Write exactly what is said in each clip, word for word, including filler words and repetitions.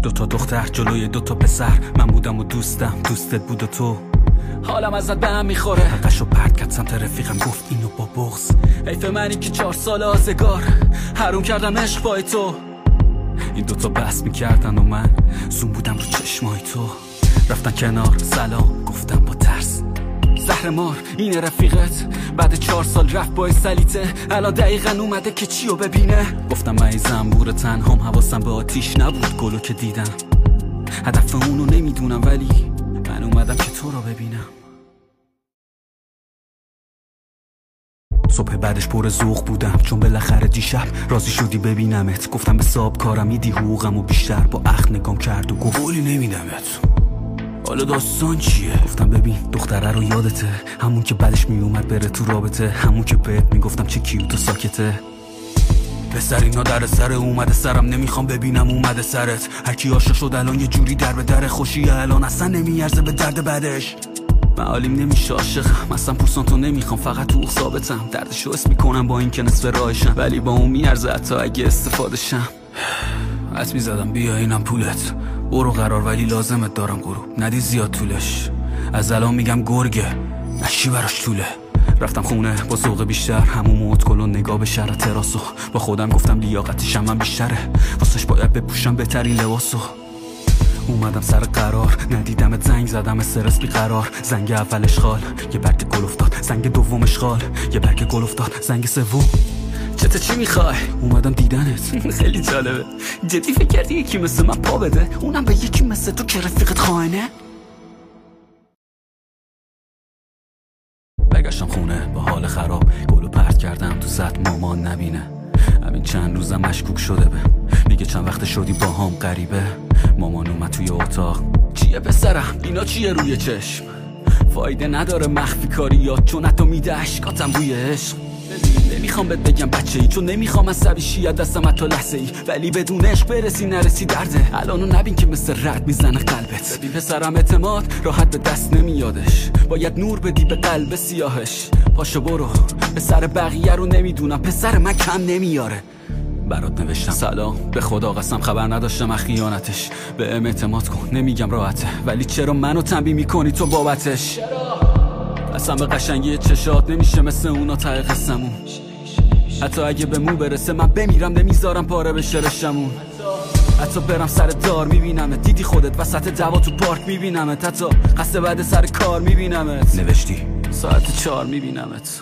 دوتا دختر جلوی دوتا پسر، من بودم و دوستم، دوستت بود و تو. حالم ازت به هم میخوره. حقشو پرد کرد سمت رفیقم، گفت اینو با بغض. حیف منی که چهار سال آزگار حروم کردم عشق بای تو. این دوتا بحث میکردن و من زوم بودم رو چشمای تو. رفتن کنار، سلام گفتم با ترس. زهر مار اینه رفیقت، بعد چهار سال رفت با سلیته، الان دقیقا اومده که چیو ببینه. گفتم من این زنبور تنهام، حواسم به آتیش نبود گلو که دیدم. هدف اونو نمیدونم ولی من اومدم که تو رو ببینم. صبح بعدش پر ذوق بودم چون بالاخره دیشب راضی شدی ببینمت. گفتم به صاحب کارم میدی حقوقمو بیشتر، با اخ نگام کرد و گفت قولی نمیدمت. حالا داستان چیه؟ گفتم ببین دختره رو یادته، همون که بعدش میومد بره تو رابطه، همون که بهت میگفتم چه کیوت و ساکته. پسر اینا در سر اومده سرم، نمیخوام ببینم اومده سرت. هر کی عاشق شد الان یه جوری در به در خوشی، الان اصلا نمیارزه به درد بعدش. من حالیم نمیشه عاشقم، اصلا پوستان تو نمیخوام، فقط تو ثابتم. دردشو حس میکنم با این که نصف راهشم، ولی با اون میارزه حتی اگه استفاده شم. حد میزدم بیا اینم پولت، برو قرار ولی لازمت دارم غروب ندی زیاد طولش. از الان میگم گرگه نشی براش طوله. رفتم خونه با ذوق بیشتر، همون موت کلون نگاه به شهر تراسو. با خودم گفتم لیاقتشم من بیشتره، واسش باید بپوشم بهترین لباسو. اومدم سر قرار، ندیدمت زنگ زدم استرس بی قرار. زنگ اولش خال، یه برگ گل افتاد. زنگ دومش خال، یه برگ گل افتاد. زنگ سوم چته چی میخوای؟ اومدم دیدنت. خیلی جالبه. جدی فکر کردی یکی مثل من پا بده؟ اونم به یکی مثل تو که رفیقت خائنه؟ برگشتم خونه با حال خراب، گلو پرت کردم تو سطح مامان نبینه. همین چند روزم مشکوک شده به میگه چند وقت شدی با هم غریبه. مامان اومد توی اتاق، چیه پسرم اینا چیه روی چشم؟ فایده نداره مخفی کاریات، چون حتی میده عشقاتم بوی عشق. نمیخوام بهت بگم بچه ای، چون نمیخوام عصبی شی از دستم حتی لحظه ای، ولی بدون عشق برسی نرسی درده. الانو نبین که مثل رد میزنه قلبت. ببین پسرم اعتماد راحت به دست نمیادش، باید نور بدی به قلب سیاهش. پاشو برو، پسر بقیه رو نمیدونم، پسر من کم نمیاره. برات نوشتم سلام، به خدا قسم خبر نداشتم از خیانتش. به ام اعتماد کن، نمیگم راحته، ولی چرا منو تنبیه میکنی تو بابتش؟ اصلا به قشنگی چشات نمیشه مثل اونا ته قسمون. حتی اگه به مو برسه من بمیرم نمیذارم پاره بشه رشمون. حتی برم سر دار میبینمت، دیدی خودت وسط دوا تو پارک میبینمت. حتی قصد بعد سر کار میبینمت، نوشتی ساعت چهار میبینمت.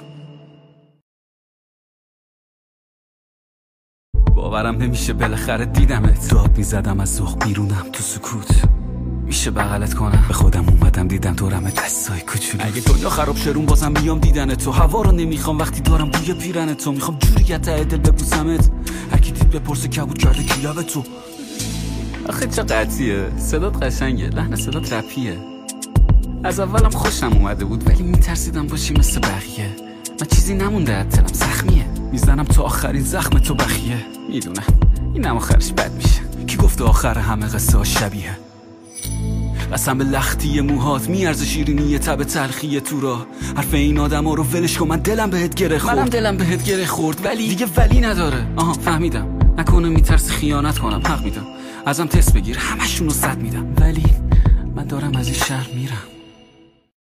باورم نمیشه بالاخره دیدمت. داد میزدم از ذوق بیرونم تو سکوت، میشه بغلت کنم؟ به خودم اومدم دیدم دورم دستای کوچولو. اگه دنیا خراب شرون بازم میام دیدن تو. هوا رو نمیخوام وقتی دارم بوی پیرن تو. میخوام جوری ته دل ببوسمت، هر کی دید بپرسه کبود کرده کی لب تو. آخه چه قطعیه، صدات قشنگه، لحن صدات رپیه. از اولم خوشم اومده بود ولی میترسیدم باشی مثل بقیه. من چیزی نمونده از دلم زخمیه، میزنم تو آخرین زخم تو بخیه. میدونم اینم آخرش بد میشه، کی گفته آخر همه قصه ها شبیه. قسم به لختی موهات میارزه شیرینی تب تلخی تو را. حرف این آدم ها رو ولش کن، من دلم بهت گره خورد. منم دلم بهت گره خورد ولی دیگه ولی نداره. آها فهمیدم، نکنه میترسی خیانت کنم. حق میدم ازم تست بگیر، همشون رو صد میدم، ولی من دارم از این شهر میرم.